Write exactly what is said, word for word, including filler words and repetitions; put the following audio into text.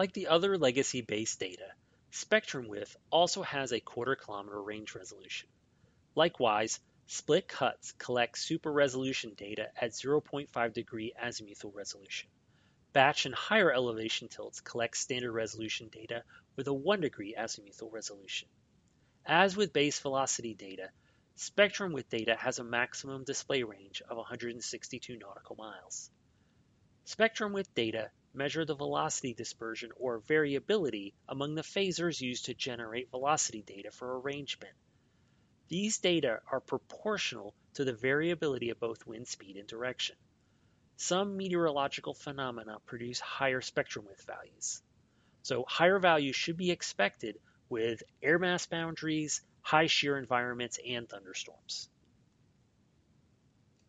Like the other legacy-based data, spectrum width also has a quarter kilometer range resolution. Likewise, split cuts collect super resolution data at zero point five degree azimuthal resolution. Batch and higher elevation tilts collect standard resolution data with a one degree azimuthal resolution. As with base velocity data, spectrum width data has a maximum display range of one hundred sixty-two nautical miles. Spectrum width data measure the velocity dispersion or variability among the phasors used to generate velocity data for arrangement. These data are proportional to the variability of both wind speed and direction. Some meteorological phenomena produce higher spectrum width values. So higher values should be expected with air mass boundaries, high shear environments, and thunderstorms.